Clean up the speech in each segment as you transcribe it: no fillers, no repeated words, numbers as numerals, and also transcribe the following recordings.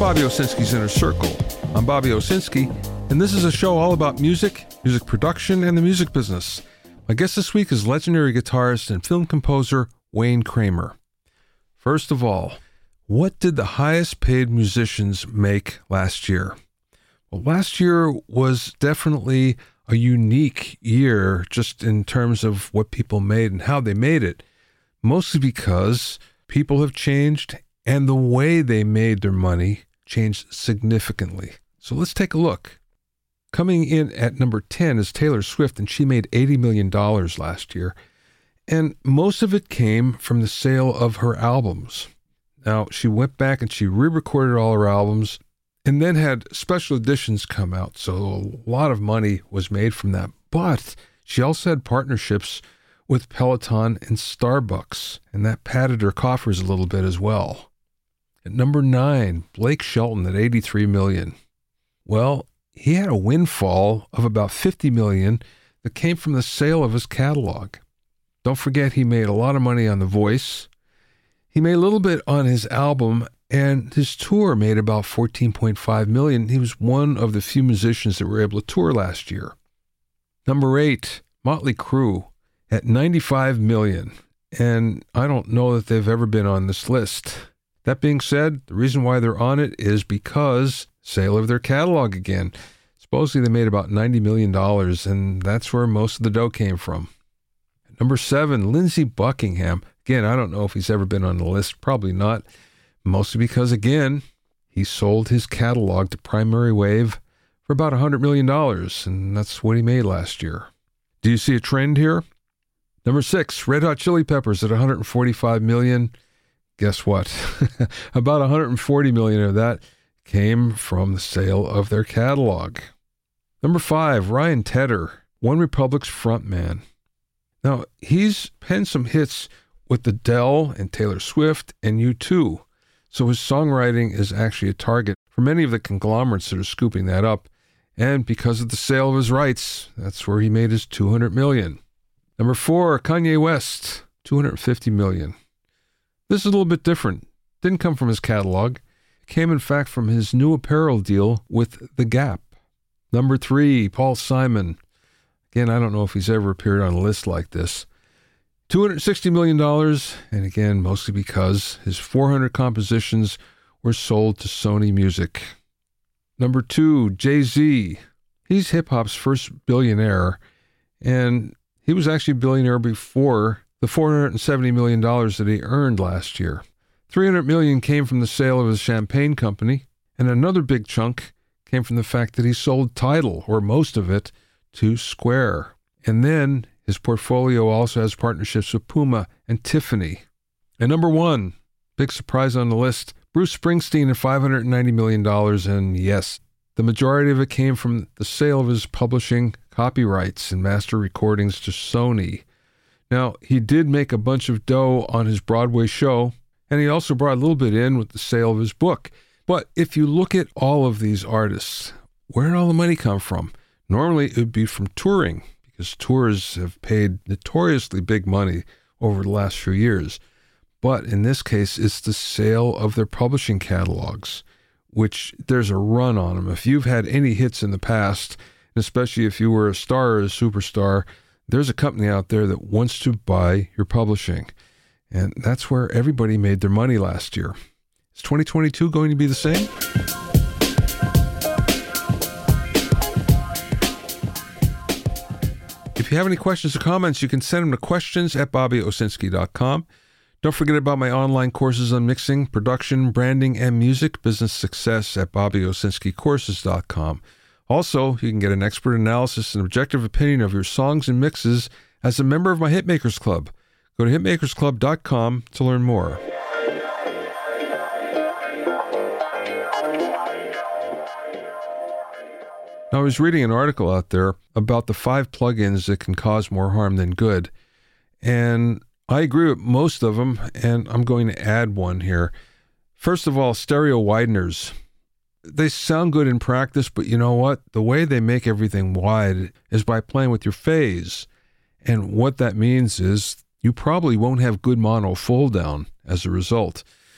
Bobby Owsinski's Inner Circle. I'm Bobby Owsinski, and this is a show all about music, music production, and the music business. My guest this week is legendary guitarist and film composer Wayne Kramer. First of all, what did the highest paid musicians make last year? Well, last year was definitely a unique year just in terms of what people made and how they made it, mostly because people have changed and the way they made their money changed significantly. So let's take a look. Coming in at number 10 is Taylor Swift, and she made $80 million last year. And most of it came from the sale of her albums. Now, she went back and she re-recorded all her albums and then had special editions come out. So a lot of money was made from that. But she also had partnerships with Peloton and Starbucks, and that padded her coffers a little bit as well. At number 9, Blake Shelton at $83 million. Well, he had a windfall of about $50 million that came from the sale of his catalog. Don't forget he made a lot of money on The Voice. He made a little bit on his album, and his tour made about $14.5 million. He was one of the few musicians that were able to tour last year. Number 8, Motley Crue at $95 million. And I don't know that they've ever been on this list. That being said, the reason why they're on it is because sale of their catalog again. Supposedly they made about $90 million, and that's where most of the dough came from. At number 7, Lindsey Buckingham. Again, I don't know if he's ever been on the list. Probably not. Mostly because, again, he sold his catalog to Primary Wave for about $100 million, and that's what he made last year. Do you see a trend here? Number 6, Red Hot Chili Peppers at $145 million. Guess what? About $140 million of that came from the sale of their catalog. Number 5, Ryan Tedder, One Republic's frontman. Now, he's penned some hits with Adele and Taylor Swift and U2, so his songwriting is actually a target for many of the conglomerates that are scooping that up, and because of the sale of his rights, that's where he made his $200 million. Number 4, Kanye West, $250 million. This is a little bit different. Didn't come from his catalog. It came, in fact, from his new apparel deal with The Gap. Number 3, Paul Simon. Again, I don't know if he's ever appeared on a list like this. $260 million, and again, mostly because his 400 compositions were sold to Sony Music. Number 2, Jay-Z. He's hip-hop's first billionaire, and he was actually a billionaire before the $470 million that he earned last year. $300 million came from the sale of his champagne company, and another big chunk came from the fact that he sold Tidal, or most of it, to Square. And then his portfolio also has partnerships with Puma and Tiffany. And number 1, big surprise on the list, Bruce Springsteen at $590 million, and yes, the majority of it came from the sale of his publishing copyrights and master recordings to Sony. Now, he did make a bunch of dough on his Broadway show, and he also brought a little bit in with the sale of his book. But if you look at all of these artists, where did all the money come from? Normally, it would be from touring, because tours have paid notoriously big money over the last few years. But in this case, it's the sale of their publishing catalogs, which there's a run on them. If you've had any hits in the past, especially if you were a star or a superstar, there's a company out there that wants to buy your publishing. And that's where everybody made their money last year. Is 2022 going to be the same? If you have any questions or comments, you can send them to questions@bobbyowsinski.com. Don't forget about my online courses on mixing, production, branding, and music business success at bobbyowsinskicourses.com. Also, you can get an expert analysis and objective opinion of your songs and mixes as a member of my Hitmakers Club. Go to hitmakersclub.com to learn more. Now, I was reading an article out there about the 5 plugins that can cause more harm than good, and I agree with most of them, and I'm going to add one here. First of all, stereo wideners. They sound good in practice, but you know what? The way they make everything wide is by playing with your phase. And what that means is you probably won't have good mono fold down as a result.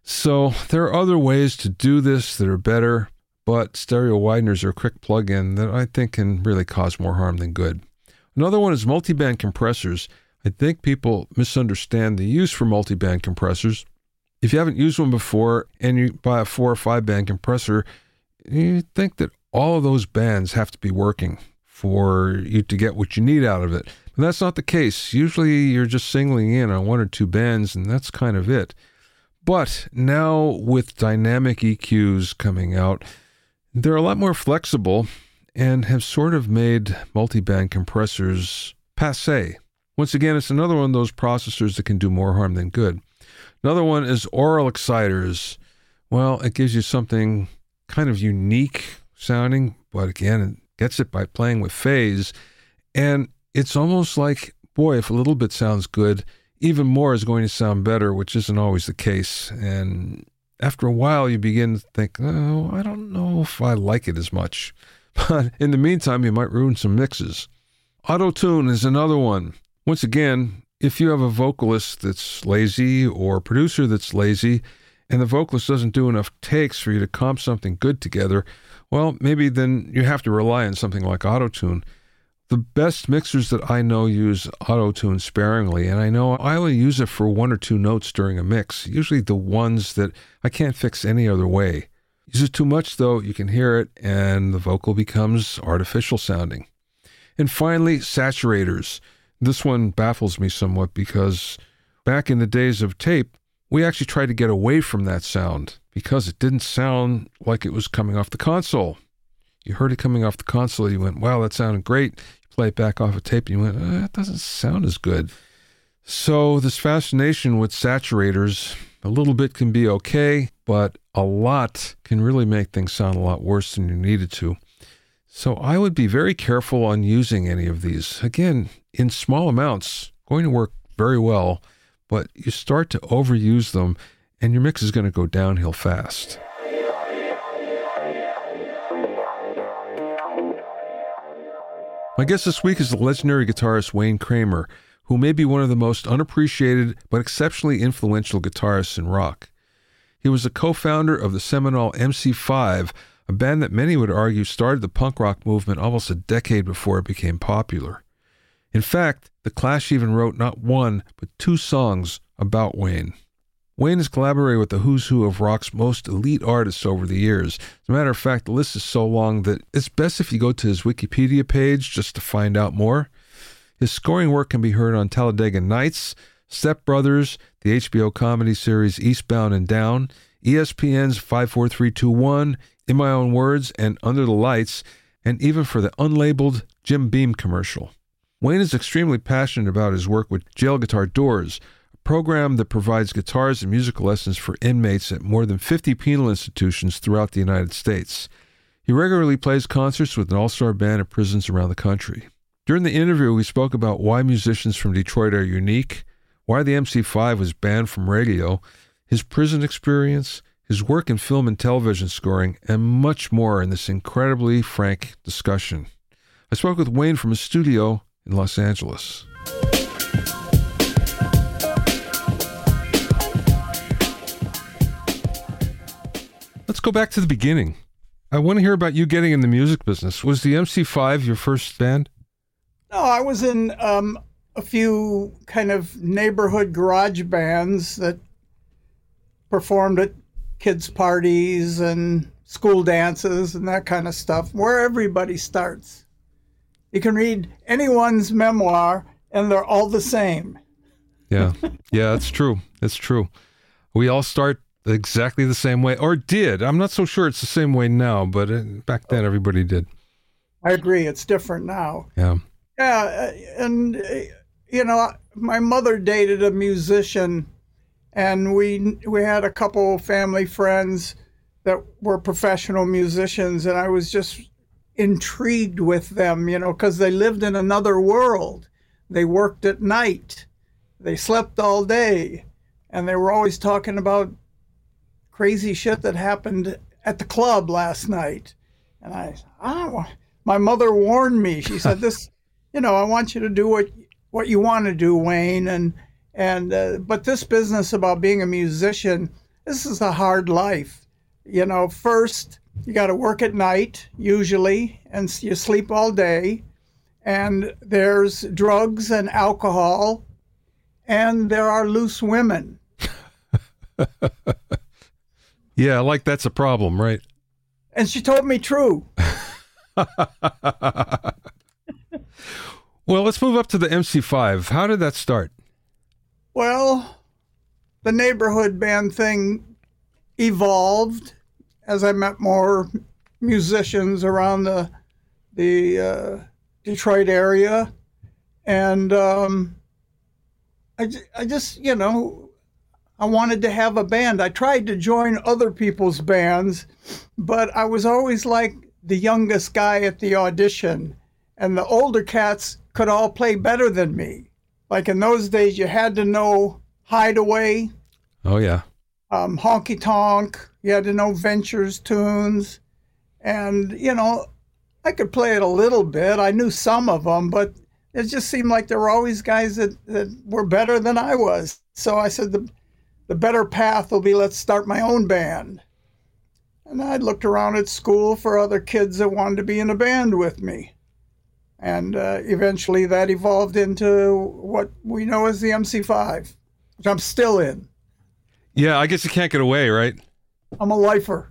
So there are other ways to do this that are better, but stereo wideners are a quick plug-in that I think can really cause more harm than good. Another one is multiband compressors. I think people misunderstand the use for multiband compressors. If you haven't used one before and you buy a 4 or 5 band compressor, you think that all of those bands have to be working for you to get what you need out of it. But that's not the case. Usually you're just singling in on 1 or 2 bands, and that's kind of it. But now with dynamic EQs coming out, they're a lot more flexible and have sort of made multiband compressors passé. Once again, it's another one of those processors that can do more harm than good. Another one is aural exciters. Well, it gives you something kind of unique sounding, but again, it gets it by playing with phase. And it's almost like, boy, if a little bit sounds good, even more is going to sound better, which isn't always the case. And after a while, you begin to think, oh, I don't know if I like it as much. But in the meantime, you might ruin some mixes. Auto-tune is another one. Once again, if you have a vocalist that's lazy or a producer that's lazy, and the vocalist doesn't do enough takes for you to comp something good together, well, maybe then you have to rely on something like auto-tune. The best mixers that I know use auto-tune sparingly, and I know I only use it for 1 or 2 notes during a mix, usually the ones that I can't fix any other way. Use it too much, though, you can hear it, and the vocal becomes artificial sounding. And finally, saturators. This one baffles me somewhat because back in the days of tape, we actually tried to get away from that sound because it didn't sound like it was coming off the console. You heard it coming off the console, you went, wow, that sounded great. You play it back off a tape, and you went, that doesn't sound as good. So this fascination with saturators, a little bit can be okay, but a lot can really make things sound a lot worse than you needed to. So I would be very careful on using any of these. Again, in small amounts, going to work very well, but you start to overuse them, and your mix is going to go downhill fast. My guest this week is the legendary guitarist Wayne Kramer, who may be one of the most unappreciated but exceptionally influential guitarists in rock. He was the co-founder of the seminal MC5, a band that many would argue started the punk rock movement almost a decade before it became popular. In fact, The Clash even wrote not 1, but 2 songs about Wayne. Wayne has collaborated with the who's who of rock's most elite artists over the years. As a matter of fact, the list is so long that it's best if you go to his Wikipedia page just to find out more. His scoring work can be heard on Talladega Nights, Step Brothers, the HBO comedy series Eastbound and Down, ESPN's 54321, In My Own Words, and Under the Lights, and even for the unlabeled Jim Beam commercial. Wayne is extremely passionate about his work with Jail Guitar Doors, a program that provides guitars and musical lessons for inmates at more than 50 penal institutions throughout the United States. He regularly plays concerts with an all-star band at prisons around the country. During the interview, we spoke about why musicians from Detroit are unique, why the MC5 was banned from radio, his prison experience, his work in film and television scoring, and much more in this incredibly frank discussion. I spoke with Wayne from his studio in Los Angeles. Let's go back to the beginning. I want to hear about you getting in the music business. Was the MC5 your first band? No, I was in a few kind of neighborhood garage bands that performed at kids' parties and school dances and that kind of stuff, where everybody starts. You can read anyone's memoir, and they're all the same. Yeah, that's true. That's true. We all start exactly the same way, or did. I'm not so sure it's the same way now, but back then everybody did. I agree. It's different now. Yeah. Yeah, and, my mother dated a musician, and we had a couple family friends that were professional musicians, and I was just intrigued with them, because they lived in another world. They worked at night. They slept all day, and they were always talking about crazy shit that happened at the club last night. And my mother warned me. She said, "This, I want you to do what you want to do, Wayne, and but this business about being a musician, this is a hard life. You know, first you got to work at night usually, and you sleep all day. And there's drugs and alcohol, and there are loose women. Yeah, like that's a problem, right? And she told me true. Well, let's move up to the MC5. How did that start? Well, the neighborhood band thing evolved as I met more musicians around the Detroit area. And I just, you know, I wanted to have a band. I tried to join other people's bands, but I was always like the youngest guy at the audition. And the older cats could all play better than me. Like in those days, you had to know Hideaway. Oh, yeah. Honky Tonk. You had to know Ventures tunes. And, you know, I could play it a little bit. I knew some of them, but it just seemed like there were always guys that were better than I was. So I said the better path will be, let's start my own band. And I looked around at school for other kids that wanted to be in a band with me. And eventually that evolved into what we know as the MC5, which I'm still in. Yeah, I guess you can't get away, right? I'm a lifer.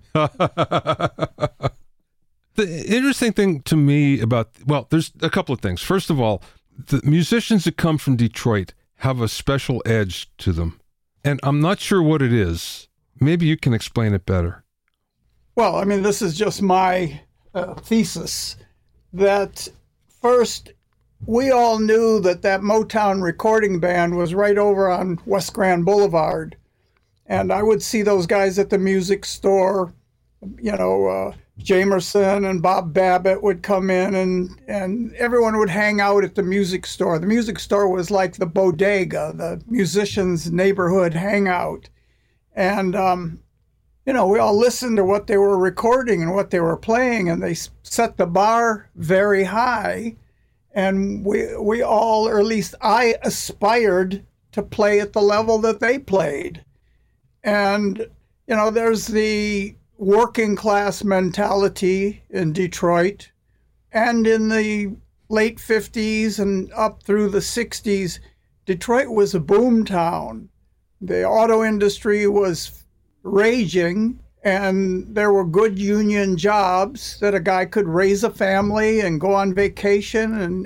The interesting thing to me about, well, there's a couple of things. First of all, the musicians that come from Detroit have a special edge to them. And I'm not sure what it is. Maybe you can explain it better. Well, I mean, this is just my thesis that first, we all knew that Motown recording band was right over on West Grand Boulevard. And I would see those guys at the music store. You know, Jamerson and Bob Babbitt would come in, and everyone would hang out at the music store. The music store was like the bodega, the musicians' neighborhood hangout. And, you know, we all listened to what they were recording and what they were playing, and they set the bar very high. And we all, or at least I, aspired to play at the level that they played. And, you know, there's the working class mentality in Detroit. And in the late 50s and up through the 60s, Detroit was a boom town. The auto industry was raging, and there were good union jobs that a guy could raise a family and go on vacation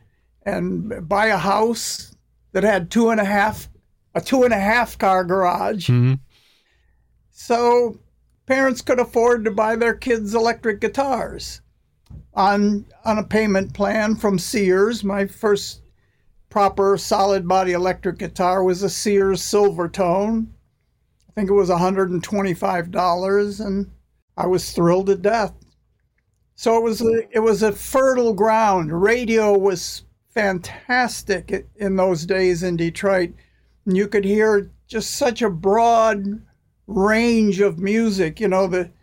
and buy a house that had a two and a half car garage. Mm-hmm. So parents could afford to buy their kids electric guitars on a payment plan from Sears. My first proper solid body electric guitar was a Sears Silvertone. I think it was $125, and I was thrilled to death. So it was a fertile ground. Radio was fantastic in those days in Detroit. And you could hear just such a broad range of music. You know,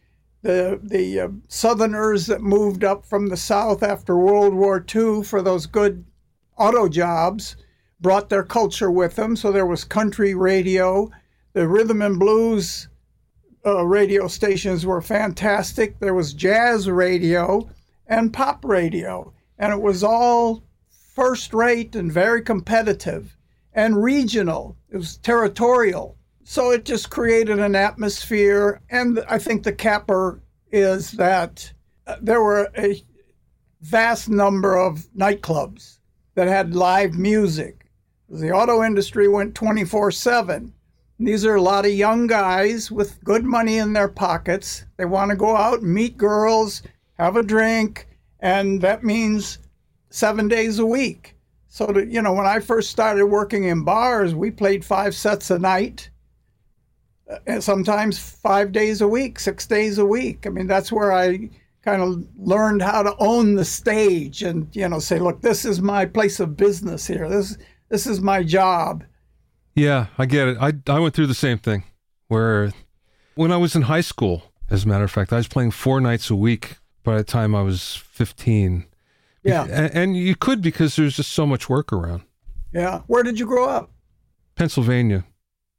the Southerners that moved up from the South after World War II for those good auto jobs brought their culture with them. So there was country radio. The rhythm and blues radio stations were fantastic. There was jazz radio and pop radio. And it was all first rate and very competitive and regional. It was territorial. So it just created an atmosphere. And I think the capper is that there were a vast number of nightclubs that had live music. The auto industry went 24/7. These are a lot of young guys with good money in their pockets. They want to go out and meet girls, have a drink, and that means 7 days a week. So, you know, when I first started working in bars, we played 5 sets a night, and sometimes 5 days a week, 6 days a week. I mean, that's where I kind of learned how to own the stage and, you know, say, look, this is my place of business here. This is my job. Yeah, I get it. I went through the same thing where when I was in high school, as a matter of fact, I was playing 4 nights a week by the time I was 15. Yeah. And you could because there's just so much work around. Yeah. Where did you grow up? Pennsylvania.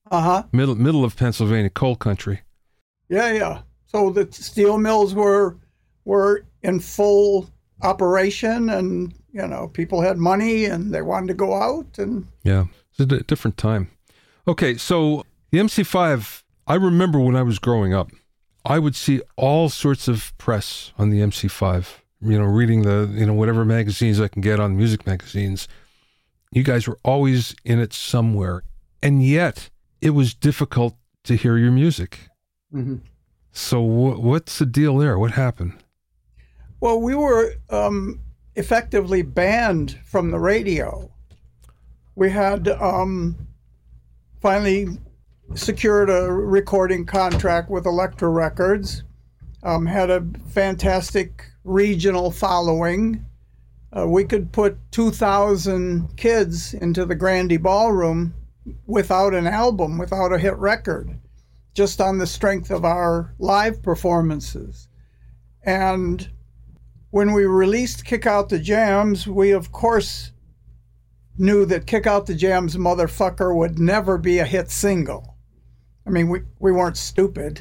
Uh-huh. Middle of Pennsylvania, coal country. Yeah, yeah. So the steel mills were in full operation, and people had money and they wanted to go out. And yeah, it's a different time. Okay, so the MC5, I remember when I was growing up, I would see all sorts of press on the MC5, reading the, whatever magazines I can get on music magazines. You guys were always in it somewhere. And yet it was difficult to hear your music. Mm-hmm. So what's the deal there? What happened? Well, we were effectively banned from the radio. We had finally secured a recording contract with Elektra Records, had a fantastic regional following. We could put 2,000 kids into the Grandy Ballroom without an album, without a hit record, just on the strength of our live performances. And when we released Kick Out the Jams, we of course knew that Kick Out the Jams Motherfucker would never be a hit single. I mean, we weren't stupid.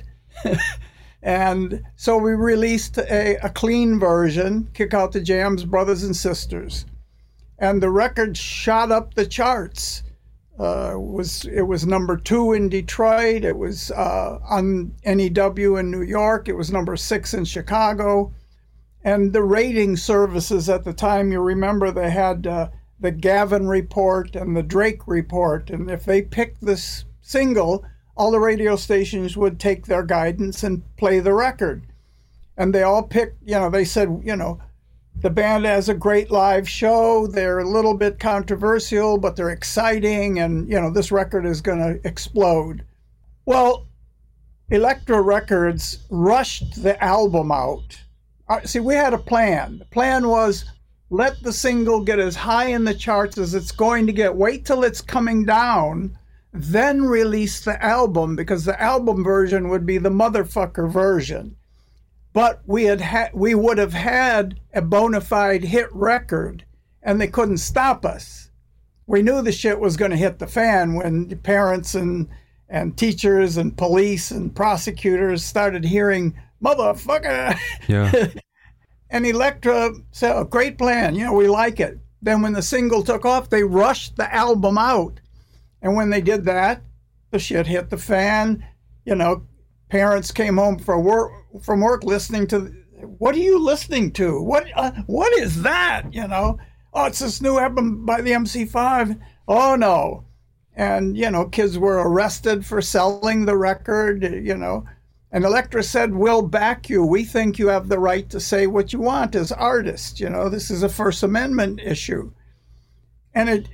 And so we released a clean version, Kick Out the Jams Brothers and Sisters. And the record shot up the charts. It was number 2 in Detroit. It was on NEW in New York. It was number 6 in Chicago. And the rating services at the time, you remember, they had the Gavin Report and the Drake Report. And if they picked this single, all the radio stations would take their guidance and play the record. And they all picked, they said, the band has a great live show. They're a little bit controversial, but they're exciting. And, this record is going to explode. Well, Elektra Records rushed the album out. See, we had a plan. The plan was let the single get as high in the charts as it's going to get. Wait till it's coming down, then release the album, because the album version would be the motherfucker version. But we would have had a bona fide hit record, and they couldn't stop us. We knew the shit was going to hit the fan when parents and teachers and police and prosecutors started hearing motherfucker. Yeah. And Elektra said, oh, great plan, we like it. Then when the single took off, they rushed the album out. And when they did that, the shit hit the fan. Parents came home from work listening to, what are you listening to? What is that? Oh, it's this new album by the MC5. Oh, no. And, kids were arrested for selling the record, And Elektra said, we'll back you. We think you have the right to say what you want as artists. This is a First Amendment issue. And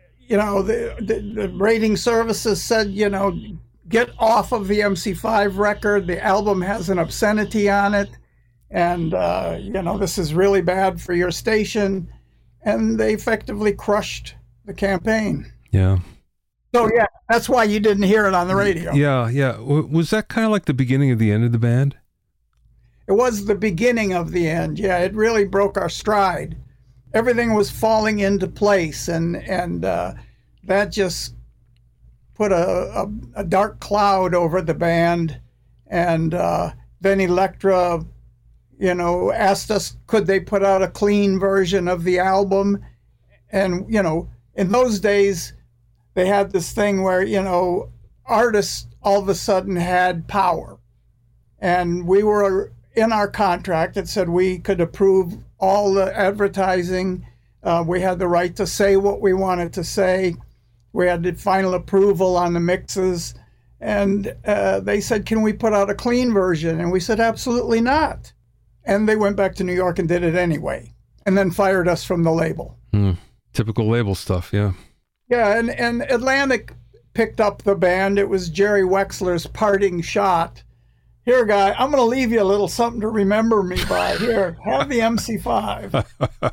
the rating services said, get off of the MC5 record. The album has an obscenity on it. And, this is really bad for your station. And they effectively crushed the campaign. Yeah. So, yeah, that's why you didn't hear it on the radio. Yeah, yeah. Was that kind of like the beginning of the end of the band? It was the beginning of the end, yeah. It really broke our stride. Everything was falling into place, and that just put a dark cloud over the band. And then Elektra, asked us, could they put out a clean version of the album? And, in those days, they had this thing where, artists all of a sudden had power. And we were in our contract that said we could approve all the advertising. We had the right to say what we wanted to say. We had the final approval on the mixes. And they said, can we put out a clean version? And we said, absolutely not. And they went back to New York and did it anyway, and then fired us from the label. Typical label stuff, yeah. Yeah, and Atlantic picked up the band. It was Jerry Wexler's parting shot. Here, guy, I'm going to leave you a little something to remember me by. Here, have the MC5.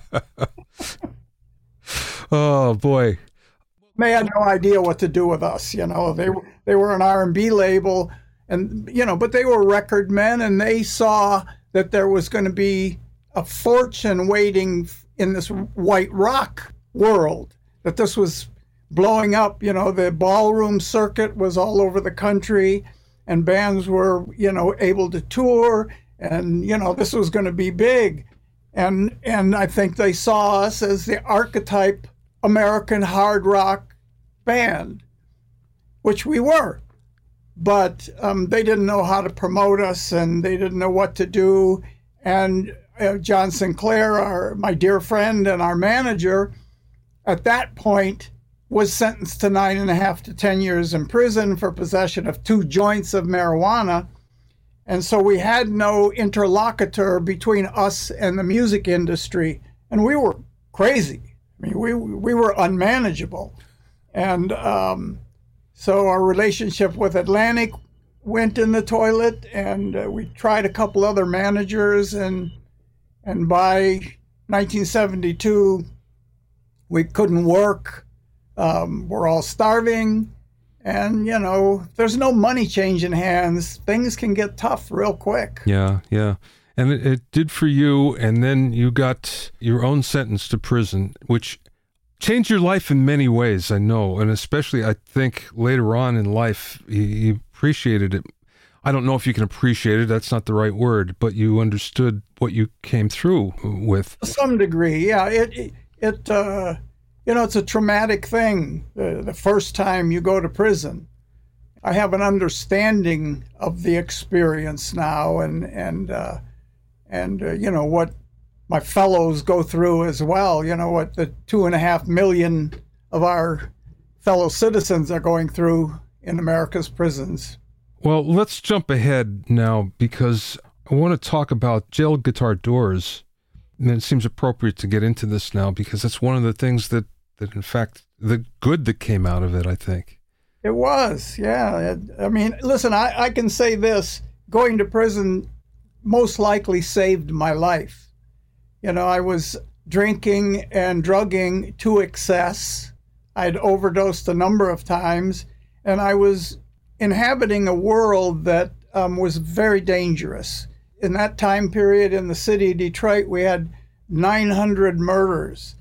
Oh, boy. They had no idea what to do with us, They were an R&B label, and, but they were record men, and they saw that there was going to be a fortune waiting in this white rock world, that this was blowing up. The ballroom circuit was all over the country, and bands were, able to tour, and, this was going to be big. And I think they saw us as the archetype American hard rock band, which we were. But they didn't know how to promote us, and they didn't know what to do. And John Sinclair, my dear friend and our manager, at that point was sentenced to 9.5 to 10 years in prison for possession of 2 joints of marijuana. And so we had no interlocutor between us and the music industry. And we were crazy. I mean, we were unmanageable. And so our relationship with Atlantic went in the toilet, and we tried a couple other managers. And by 1972, we couldn't work. We're all starving. And, there's no money changing hands. Things can get tough real quick. Yeah. And it did for you, and then you got your own sentence to prison, which changed your life in many ways, I know. And especially, I think, later on in life, you appreciated it. I don't know if you can appreciate it. That's not the right word. But you understood what you came through with. To some degree, yeah. It's a traumatic thing, the first time you go to prison. I have an understanding of the experience now, and what my fellows go through as well. What the 2.5 million of our fellow citizens are going through in America's prisons. Well, let's jump ahead now, because I want to talk about Jail Guitar Doors. And it seems appropriate to get into this now, because that's one of the things that in fact, the good that came out of it, I think. It was, yeah. I mean, listen, I can say this. Going to prison most likely saved my life. I was drinking and drugging to excess. I'd overdosed a number of times, and I was inhabiting a world that was very dangerous. In that time period in the city of Detroit, we had 900 murders.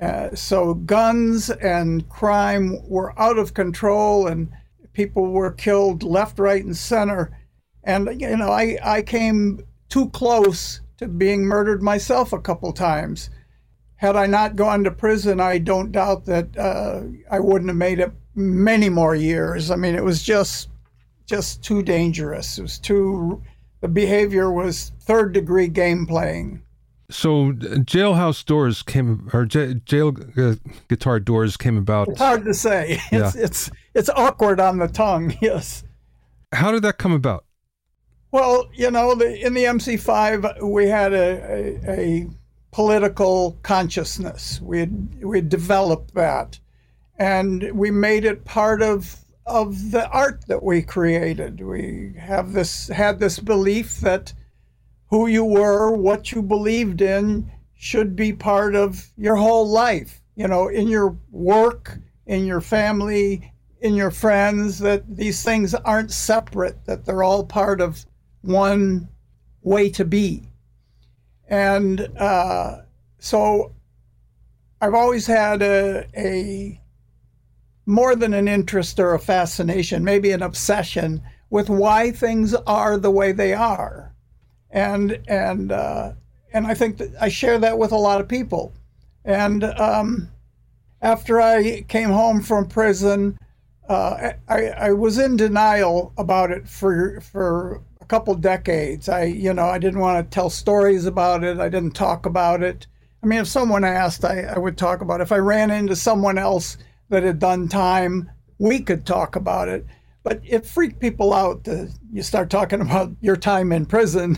So guns and crime were out of control, and people were killed left, right, and center. And, I came too close to being murdered myself a couple times. Had I not gone to prison, I don't doubt that I wouldn't have made it many more years. I mean, it was just too dangerous. The behavior was third-degree game playing. So Jailhouse Doors Jail Guitar Doors came about. It's hard to say. Yeah. It's awkward on the tongue, yes. How did that come about? Well, in the MC5, we had a political consciousness. We had developed that, and we made it part of the art that we created. We had this belief that who you were, what you believed in, should be part of your whole life. In your work, in your family, in your friends, that these things aren't separate, that they're all part of one way to be. And so I've always had a more than an interest or a fascination, maybe an obsession with why things are the way they are. And I think that I share that with a lot of people. And after I came home from prison, I was in denial about it for a couple decades. I didn't want to tell stories about it. I didn't talk about it. I mean, if someone asked, I would talk about it. If I ran into someone else that had done time, we could talk about it. But it freaked people out that you start talking about your time in prison.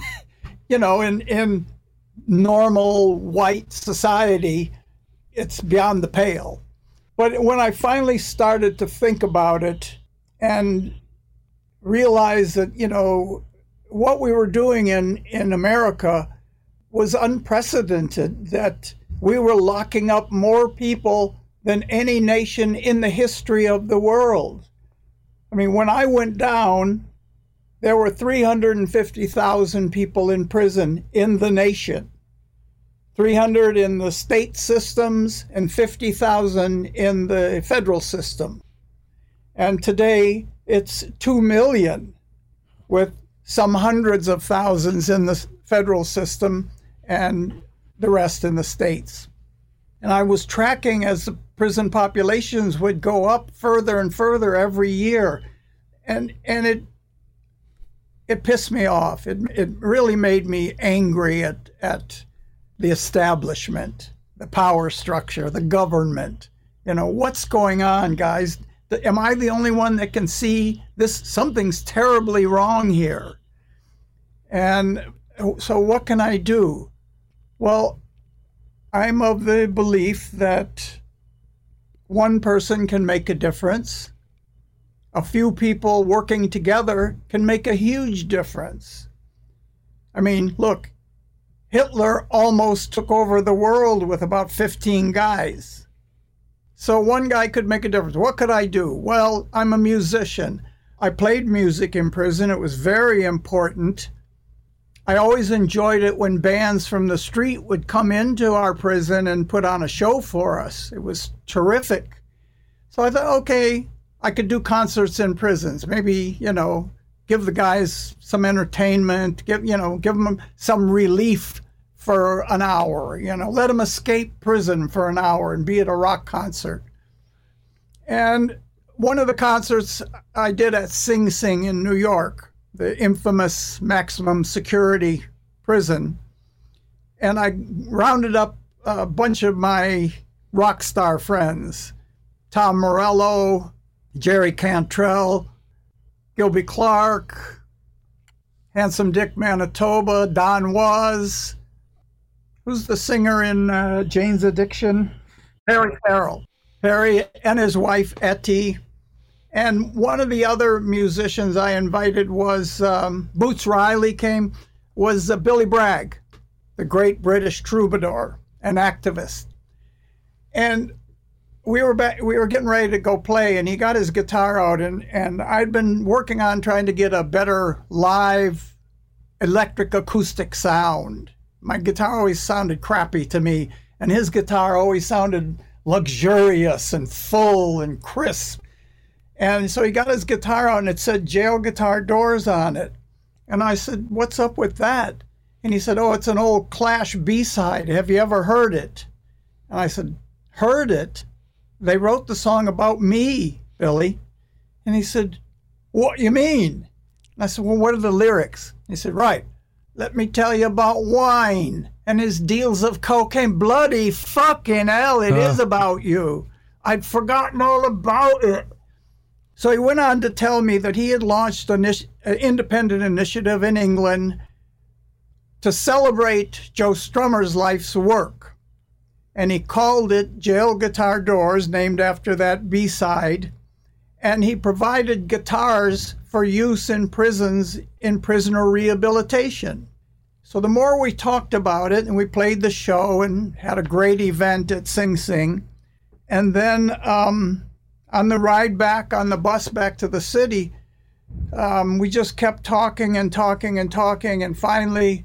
In normal white society, it's beyond the pale. But when I finally started to think about it and realize that, what we were doing in America was unprecedented, that we were locking up more people than any nation in the history of the world. I mean, when I went down, there were 350,000 people in prison in the nation. 300 in the state systems, and 50,000 in the federal system. And today it's 2 million, with some hundreds of thousands in the federal system and the rest in the states. And I was tracking as the prison populations would go up further and further every year. And it pissed me off. It really made me angry at the establishment, the power structure, the government. You know, what's going on, guys? Am I the only one that can see this? Something's terribly wrong here. And so what can I do? Well, I'm of the belief that one person can make a difference. A few people working together can make a huge difference. I mean, look, Hitler almost took over the world with about 15 guys. So one guy could make a difference. What could I do? Well, I'm a musician. I played music in prison. It was very important. I always enjoyed it when bands from the street would come into our prison and put on a show for us. It was terrific. So I thought, okay, I could do concerts in prisons. Maybe, give the guys some entertainment, give them some relief for an hour, let them escape prison for an hour and be at a rock concert. And one of the concerts I did at Sing Sing in New York, the infamous maximum security prison. And I rounded up a bunch of my rock star friends, Tom Morello, Jerry Cantrell, Gilby Clarke, Handsome Dick Manitoba, Don Was. Who's the singer in Jane's Addiction? Perry Farrell. Perry and his wife, Etty. And one of the other musicians I invited was Boots Riley was Billy Bragg, the great British troubadour and activist. And we were getting ready to go play, and he got his guitar out, and I'd been working on trying to get a better live electric acoustic sound. My guitar always sounded crappy to me, and his guitar always sounded luxurious and full and crisp. And so he got his guitar out, and it said Jail Guitar Doors on it. And I said, what's up with that? And he said, oh, it's an old Clash B-side. Have you ever heard it? And I said, heard it? They wrote the song about me, Billy. And he said, what you mean? And I said, well, what are the lyrics? He said, right. Let me tell you about wine and his deals of cocaine. Bloody fucking hell, it is about you. I'd forgotten all about it. So he went on to tell me that he had launched an independent initiative in England to celebrate Joe Strummer's life's work. And he called it Jail Guitar Doors, named after that B-side. And he provided guitars for use in prisons in prisoner rehabilitation. So the more we talked about it, and we played the show and had a great event at Sing Sing, and then on the ride back, on the bus back to the city, we just kept talking and talking and talking. And finally,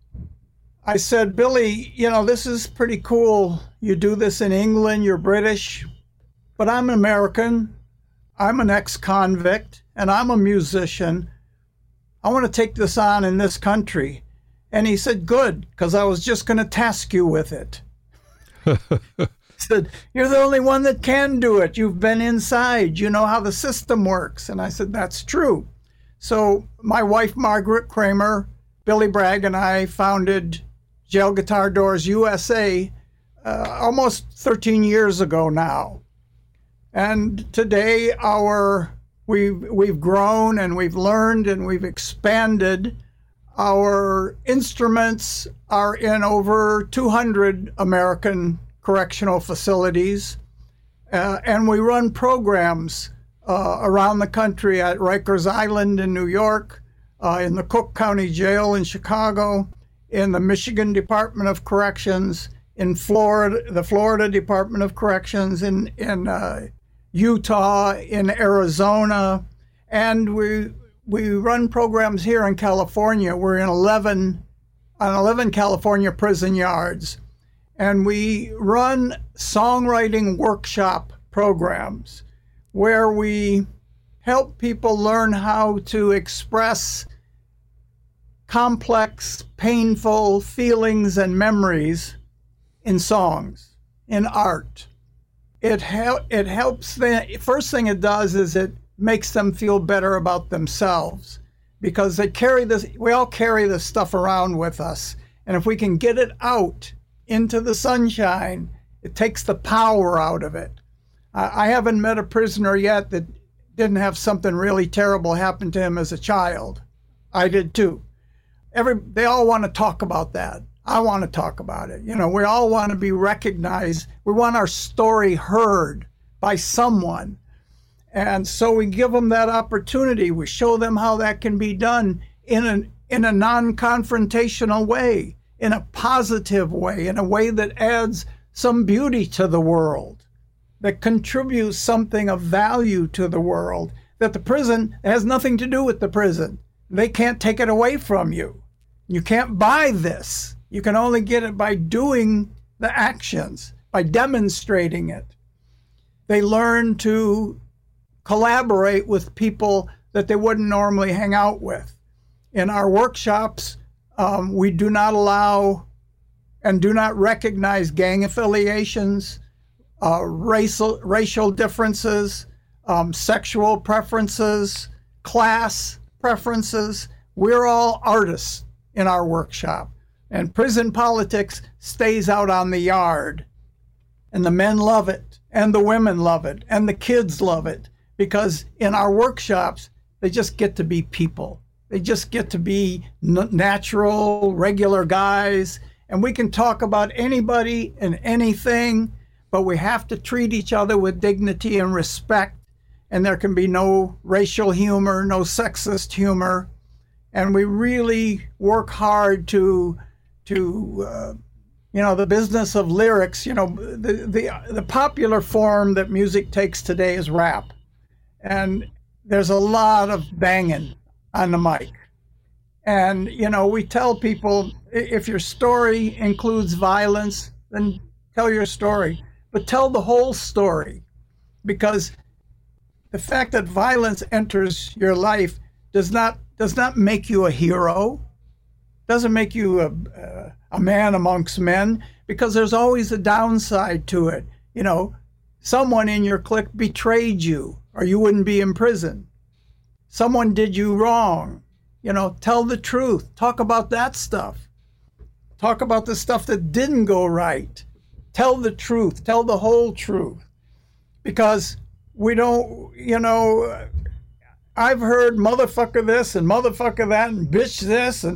I said, Billy, this is pretty cool. You do this in England, you're British, but I'm an American. I'm an ex-convict, and I'm a musician. I want to take this on in this country. And he said, good, because I was just going to task you with it. Said, you're the only one that can do it. You've been inside. You know how the system works. And I said, that's true. So my wife, Margaret Kramer, Billy Bragg, and I founded Jail Guitar Doors USA almost 13 years ago now. And today we've grown and we've learned and we've expanded. Our instruments are in over 200 American correctional facilities, and we run programs around the country at Rikers Island in New York, in the Cook County Jail in Chicago, in the Michigan Department of Corrections, in Florida, the Florida Department of Corrections, in Utah, in Arizona, and we run programs here in California. We're in 11 California prison yards. And we run songwriting workshop programs where we help people learn how to express complex, painful feelings and memories in songs, in art. It helps them. First thing it does is it makes them feel better about themselves, because we all carry this stuff around with us. And if we can get it out into the sunshine, it takes the power out of it. I haven't met a prisoner yet that didn't have something really terrible happen to him as a child. I did too. They all want to talk about that. I want to talk about it. You know, we all want to be recognized. We want our story heard by someone. And so we give them that opportunity. We show them how that can be done in a non-confrontational way, in a positive way, in a way that adds some beauty to the world, that contributes something of value to the world, that the prison has nothing to do with the prison. They can't take it away from you. You can't buy this. You can only get it by doing the actions, by demonstrating it. They learn to collaborate with people that they wouldn't normally hang out with. In our workshops, we do not allow and do not recognize gang affiliations, racial differences, sexual preferences, class preferences. We're all artists in our workshop. And prison politics stays out on the yard. And the men love it, and the women love it, and the kids love it, because in our workshops, they just get to be people. They just get to be natural, regular guys. And we can talk about anybody and anything, but we have to treat each other with dignity and respect. And there can be no racial humor, no sexist humor. And we really work hard to the business of lyrics. You know, the popular form that music takes today is rap. And there's a lot of banging on the mic. And, you know, we tell people, if your story includes violence, then tell your story. But tell the whole story. Because the fact that violence enters your life does not make you a hero, doesn't make you a man amongst men, because there's always a downside to it. You know, someone in your clique betrayed you, or you wouldn't be in prison. Someone did you wrong. You know, tell the truth. Talk about that stuff. Talk about the stuff that didn't go right. Tell the truth. Tell the whole truth. Because we don't, you know, I've heard motherfucker this and motherfucker that and bitch this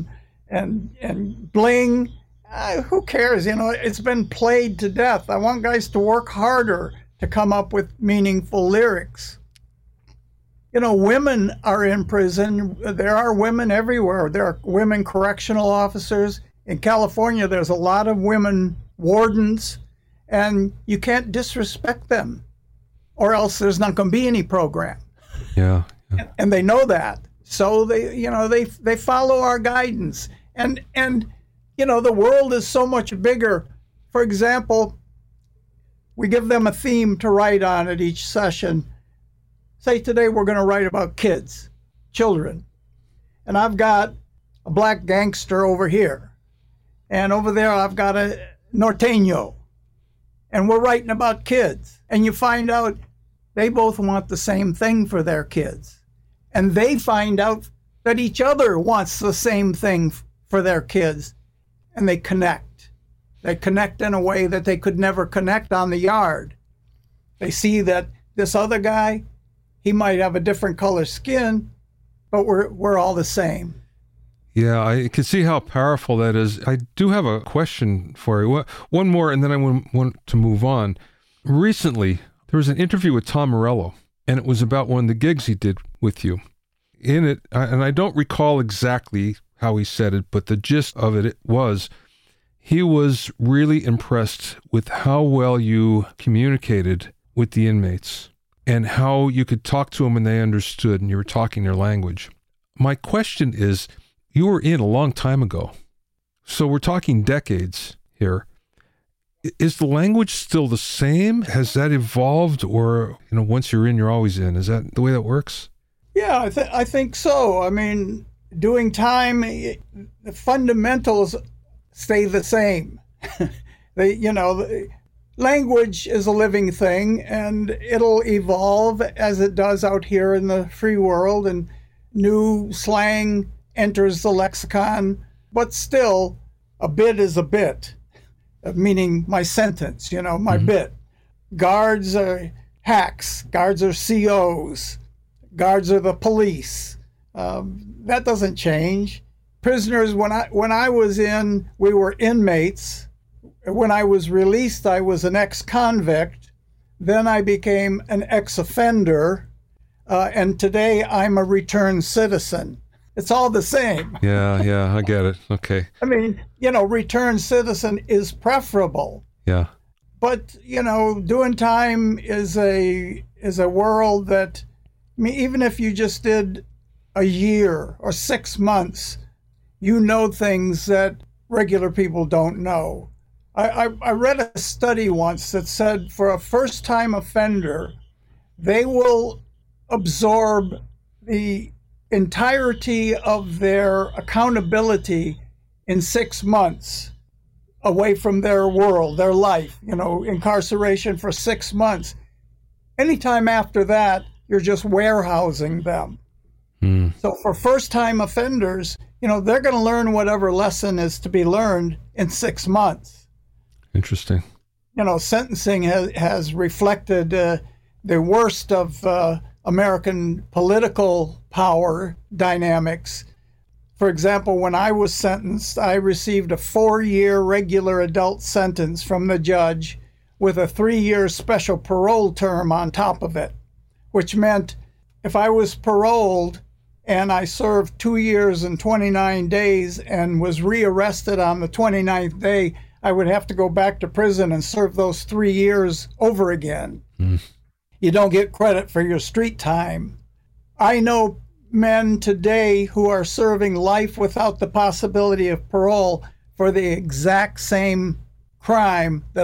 and bling. Who cares? You know, it's been played to death. I want guys to work harder to come up with meaningful lyrics. You know, women are in prison. There are women everywhere. There are women correctional officers. In California, there's a lot of women wardens, and you can't disrespect them, or else there's not going to be any program. Yeah. And they know that. So they follow our guidance. And you know, the world is so much bigger. For example, we give them a theme to write on at each session. Say today we're going to write about kids, children. And I've got a black gangster over here. And over there I've got a norteño. And we're writing about kids. And you find out they both want the same thing for their kids. And they find out that each other wants the same thing for their kids. And they connect. They connect in a way that they could never connect on the yard. They see that this other guy, he might have a different color skin, but we're all the same. Yeah, I can see how powerful that is. I do have a question for you. One more, and then I want to move on. Recently, there was an interview with Tom Morello, and it was about one of the gigs he did with you. In it, and I don't recall exactly how he said it, but the gist of it was he was really impressed with how well you communicated with the inmates and how you could talk to them and they understood and you were talking their language. My question is, you were in a long time ago, so we're talking decades here. Is the language still the same? Has that evolved, or once you're in, you're always in? Is that the way that works? Yeah, I think so. I mean, doing time, the fundamentals stay the same. Language is a living thing, and it'll evolve as it does out here in the free world, and new slang enters the lexicon. But still, a bit is a bit, meaning my sentence, my bit. Guards are hacks. Guards are COs. Guards are the police. That doesn't change. Prisoners, when I was in, we were inmates. When I was released, I was an ex-convict. Then I became an ex-offender. And today I'm a returned citizen. It's all the same. Yeah, I get it. Okay. I mean, returned citizen is preferable. Yeah. But, doing time is a world that, even if you just did a year or 6 months, you know things that regular people don't know. I read a study once that said for a first-time offender, they will absorb the entirety of their accountability in 6 months away from their world, their life, incarceration for 6 months. Anytime after that, you're just warehousing them. So for first-time offenders, they're going to learn whatever lesson is to be learned in 6 months. Interesting. Sentencing has reflected the worst of American political power dynamics. For example, when I was sentenced, I received a 4-year regular adult sentence from the judge with a 3-year special parole term on top of it, which meant if I was paroled and I served 2 years and 29 days and was rearrested on the 29th day, I would have to go back to prison and serve those 3 years over again. You don't get credit for your street time. I know men today who are serving life without the possibility of parole for the exact same crime that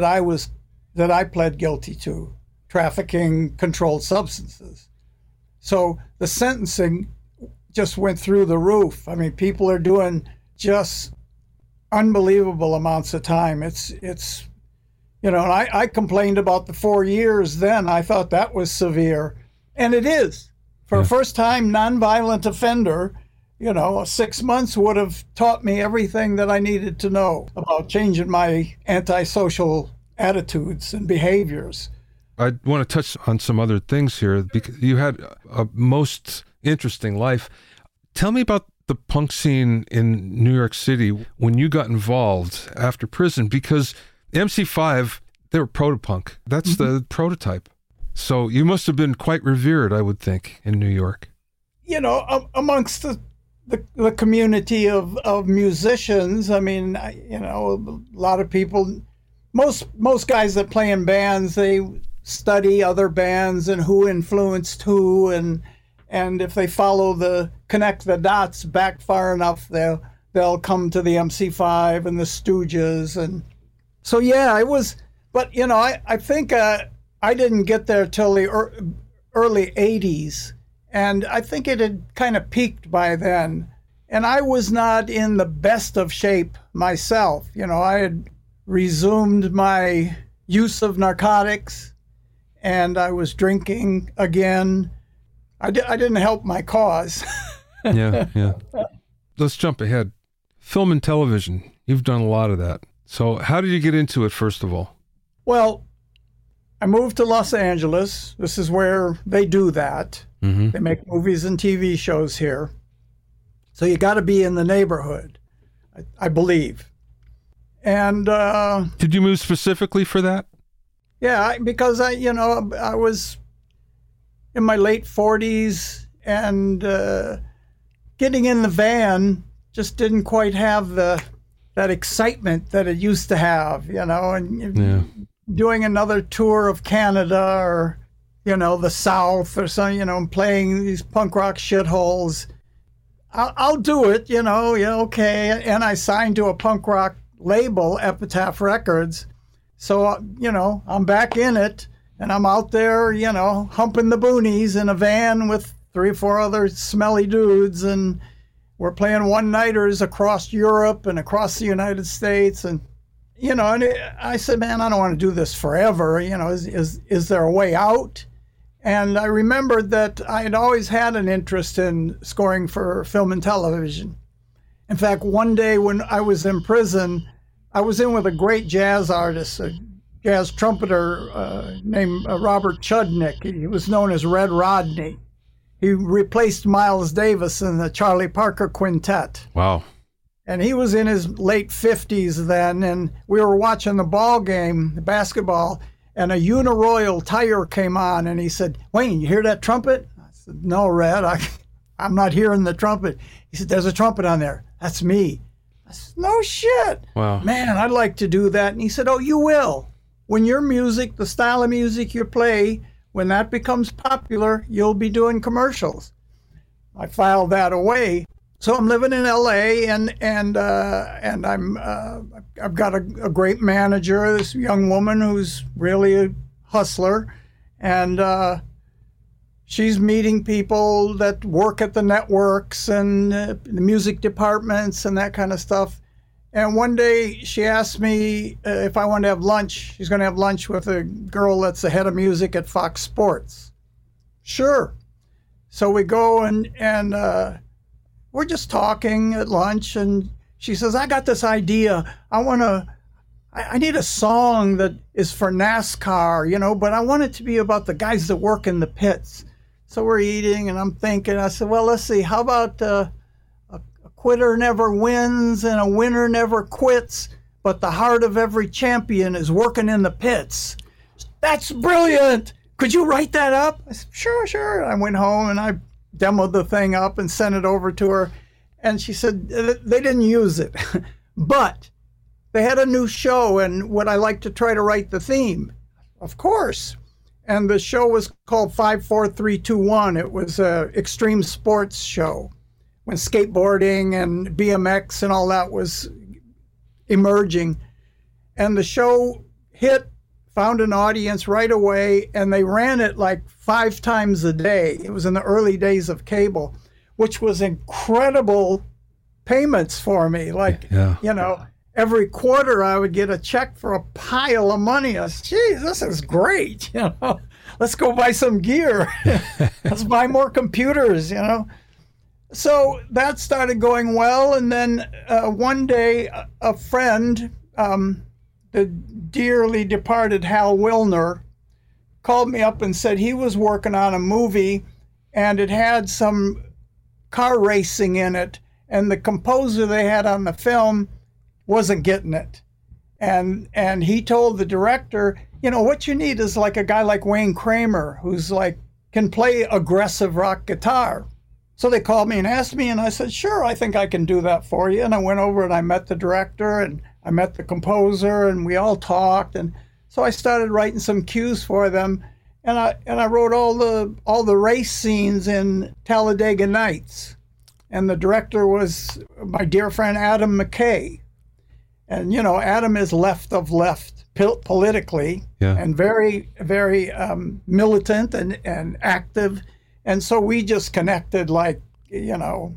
I pled guilty to, trafficking controlled substances. So the sentencing just went through the roof. I mean, people are doing just unbelievable amounts of time. It's and I complained about the 4 years then. I thought that was severe. And it is. For a first-time nonviolent offender, 6 months would have taught me everything that I needed to know about changing my antisocial attitudes and behaviors. I want to touch on some other things here, because you had a most interesting life. Tell me about the punk scene in New York City when you got involved after prison, because MC5, they were protopunk. That's the prototype. So you must have been quite revered, I would think, in New York. Amongst the community of musicians, I mean, a lot of people, most guys that play in bands, they study other bands and who influenced who, and if they connect the dots back far enough, they'll come to the MC5 and the Stooges. And so, yeah, it was, but, I think I didn't get there till the early 80s, and I think it had kind of peaked by then. And I was not in the best of shape myself. I had resumed my use of narcotics, and I was drinking again. I didn't help my cause. Yeah. Let's jump ahead. Film and television, you've done a lot of that. So how did you get into it, first of all? Well, I moved to Los Angeles. This is where they do that. Mm-hmm. They make movies and TV shows here. So you got to be in the neighborhood, I believe. And did you move specifically for that? Yeah, because I was in my late 40s, and getting in the van just didn't quite have that excitement that it used to have, and doing another tour of Canada or, the South or something, playing these punk rock shitholes. I'll do it, okay. And I signed to a punk rock label, Epitaph Records. So, I'm back in it, and I'm out there, humping the boonies in a van with 3 or 4 other smelly dudes, and we're playing one-nighters across Europe and across the United States. And, and I said, man, I don't want to do this forever. Is there a way out? And I remembered that I had always had an interest in scoring for film and television. In fact, one day when I was in prison, I was in with a great jazz artist, a jazz trumpeter named Robert Chudnik. He was known as Red Rodney. He replaced Miles Davis in the Charlie Parker Quintet. Wow. And he was in his late 50s then, and we were watching the ball game, the basketball, and a Uniroyal tire came on, and he said, Wayne, you hear that trumpet? I said, no, Red, I'm not hearing the trumpet. He said, there's a trumpet on there. That's me. I said, no shit. Wow. Man, I'd like to do that. And he said, oh, you will. When your music, the style of music you play, when that becomes popular, you'll be doing commercials. I filed that away. So I'm living in L.A. and I've got a great manager, this young woman who's really a hustler, and she's meeting people that work at the networks and the music departments and that kind of stuff. And one day she asked me if I wanted to have lunch. She's going to have lunch with a girl that's the head of music at Fox Sports. Sure. So we go and we're just talking at lunch, and she says, I got this idea. I need a song that is for NASCAR, but I want it to be about the guys that work in the pits. So we're eating, and I'm thinking, I said, well, let's see, how about a quitter never wins and a winner never quits, but the heart of every champion is working in the pits. That's brilliant. Could you write that up? I said, sure. I went home, and I demoed the thing up and sent it over to her. And she said they didn't use it, but they had a new show, and would I like to try to write the theme? Of course. And the show was called 54321. It was an extreme sports show when skateboarding and BMX and all that was emerging. And the show hit, found an audience right away, and they ran it like 5 times a day. It was in the early days of cable, which was incredible payments for me. Like, every quarter I would get a check for a pile of money. I said, geez, this is great. Let's go buy some gear. Let's buy more computers, So that started going well. And then one day a friend, the dearly departed Hal Wilner, called me up and said he was working on a movie and it had some car racing in it, and the composer they had on the film wasn't getting it. And he told the director, what you need is like a guy like Wayne Kramer, who's like, can play aggressive rock guitar. So they called me and asked me, and I said, sure, I think I can do that for you. And I went over and I met the director and I met the composer, and we all talked. And so I started writing some cues for them. And I wrote all the race scenes in Talladega Nights. And the director was my dear friend Adam McKay. And, Adam is left of left politically, and very, very militant and active. And so we just connected like, we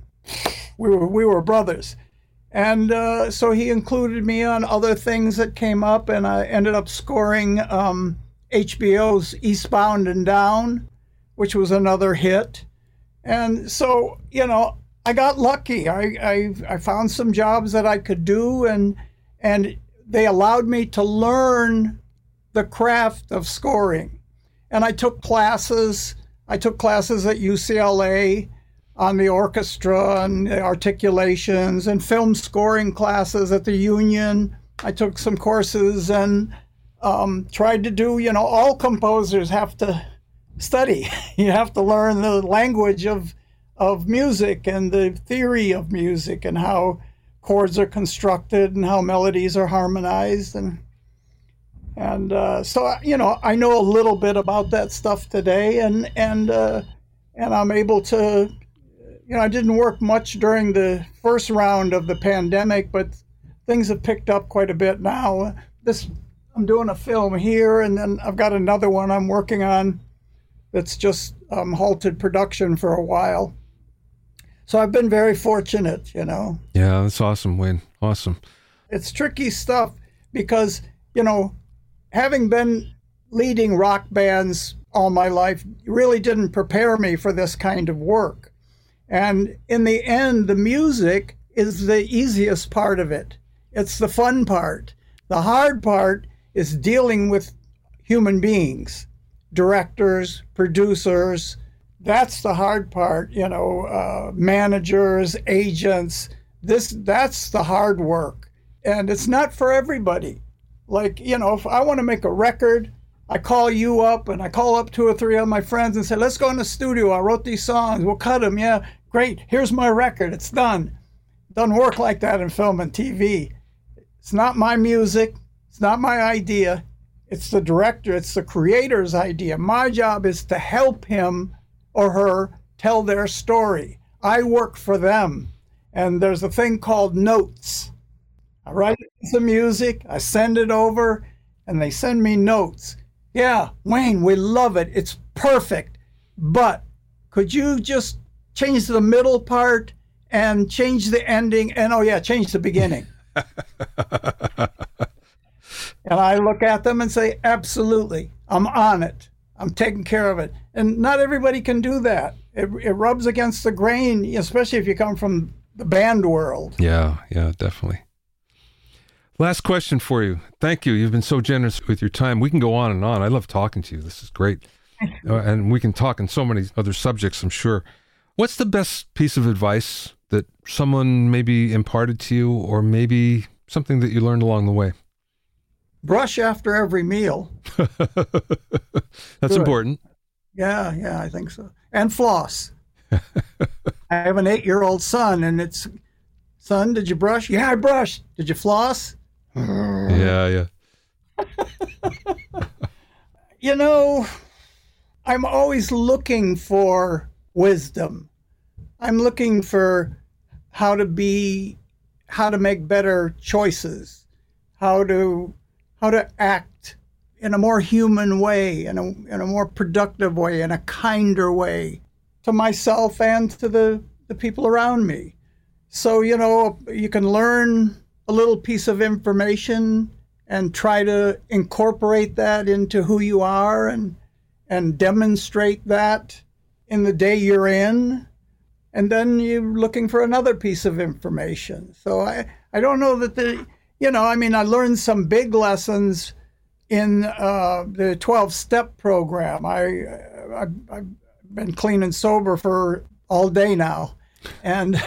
were brothers. And so he included me on other things that came up, and I ended up scoring HBO's Eastbound and Down, which was another hit. And so, I got lucky. I found some jobs that I could do, and they allowed me to learn the craft of scoring. And I took classes. I took classes at UCLA on the orchestra and the articulations, and film scoring classes at the Union. I took some courses and tried to do, all composers have to study. You have to learn the language of music and the theory of music and how chords are constructed and how melodies are harmonized. And so, I know a little bit about that stuff today, and I'm able to, I didn't work much during the first round of the pandemic, but things have picked up quite a bit now. This I'm doing a film here, and then I've got another one I'm working on that's just halted production for a while. So I've been very fortunate, you know. Yeah, that's awesome, Wayne. Awesome. It's tricky stuff because, you know, having been leading rock bands all my life really didn't prepare me for this kind of work. And in the end, the music is the easiest part of it. It's the fun part. The hard part is dealing with human beings, directors, producers. That's the hard part, you know, managers, agents. That's the hard work. And it's not for everybody. Like, you know, if I want to make a record, I call you up and I call up 2 or 3 of my friends and say, let's go in the studio. I wrote these songs. We'll cut them. Yeah, great. Here's my record. It's done. It doesn't work like that in film and TV. It's not my music. It's not my idea. It's the director. It's the creator's idea. My job is to help him or her tell their story. I work for them. And there's a thing called notes. I write the music, I send it over, and they send me notes. Yeah, Wayne, we love it. It's perfect. But could you just change the middle part and change the ending? And oh yeah, change the beginning. And I look at them and say, absolutely, I'm on it. I'm taking care of it. And not everybody can do that. It rubs against the grain, especially if you come from the band world. Yeah, definitely. Last question for you. Thank you. You've been so generous with your time. We can go on and on. I love talking to you. This is great. And we can talk on so many other subjects, I'm sure. What's the best piece of advice that someone maybe imparted to you, or maybe something that you learned along the way? Brush after every meal. That's important. Yeah, I think so. And floss. I have an 8-year-old son, and it's, son, did you brush? Yeah, I brushed. Did you floss? Yeah. You know, I'm always looking for wisdom. I'm looking for how to make better choices, how to act in a more human way, in a more productive way, in a kinder way to myself and to the people around me. So, you know, you can learn a little piece of information and try to incorporate that into who you are and demonstrate that in the day you're in. And then you're looking for another piece of information. So I don't know that I learned some big lessons in the 12-step program. I've been clean and sober for all day now. And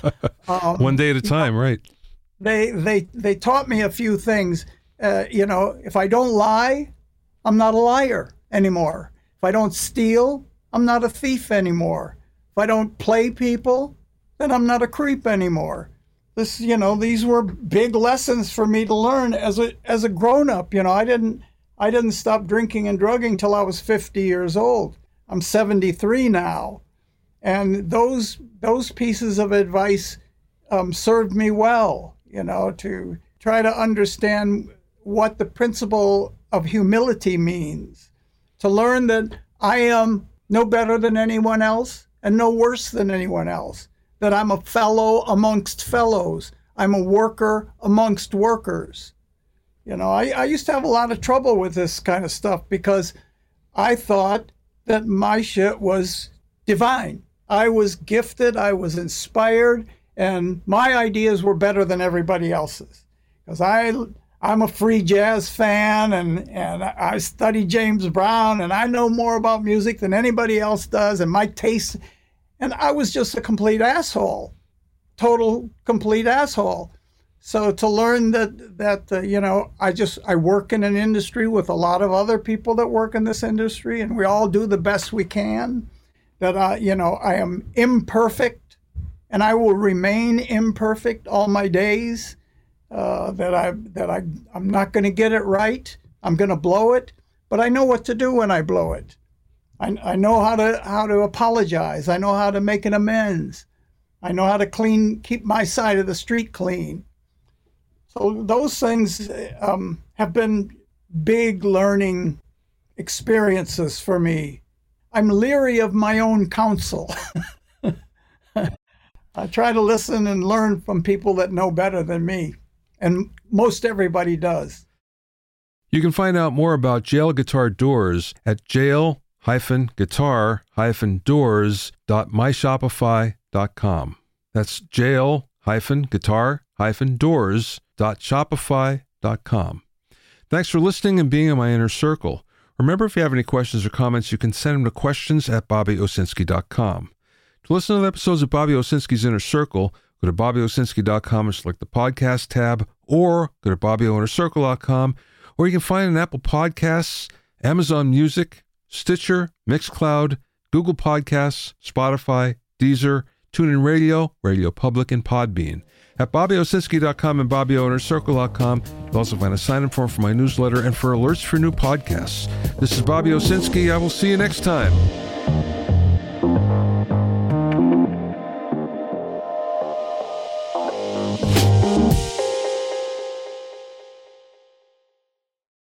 one day at a time, right? They taught me a few things. If I don't lie, I'm not a liar anymore. If I don't steal, I'm not a thief anymore. If I don't play people, then I'm not a creep anymore. These were big lessons for me to learn as a grown-up. I didn't stop drinking and drugging till I was 50 years old. I'm 73 now. And those pieces of advice served me well, to try to understand what the principle of humility means, to learn that I am no better than anyone else and no worse than anyone else, that I'm a fellow amongst fellows. I'm a worker amongst workers. I used to have a lot of trouble with this kind of stuff because I thought that my shit was divine. I was gifted, I was inspired, and my ideas were better than everybody else's. Because I'm a free jazz fan, and I study James Brown, and I know more about music than anybody else does, and my taste, and I was just a complete asshole, total complete asshole. So to learn that I work in an industry with a lot of other people that work in this industry, and we all do the best we can. That I am imperfect, and I will remain imperfect all my days. I'm not going to get it right. I'm going to blow it, but I know what to do when I blow it. I know how to apologize. I know how to make an amends. I know how to keep my side of the street clean. So those things have been big learning experiences for me. I'm leery of my own counsel. I try to listen and learn from people that know better than me, and most everybody does. You can find out more about Jail Guitar Doors at jail-guitar-doors.myshopify.com. That's jail-guitar-doors.shopify.com. Thanks for listening and being in my inner circle. Remember, if you have any questions or comments, you can send them to questions@BobbyOwsinski.com. To listen to the episodes of Bobby Owsinski's Inner Circle, go to BobbyOwsinski.com and select the podcast tab, or go to BobbyOwinnerCircle.com, or you can find it on Apple Podcasts, Amazon Music, Stitcher, Mixcloud, Google Podcasts, Spotify, Deezer, TuneIn Radio, Radio Public, and Podbean. At BobbyOwsinski.com and BobbyOwinnerCircle.com, you'll also find a sign-up form for my newsletter and for alerts for new podcasts. This is Bobby Owsinski. I will see you next time.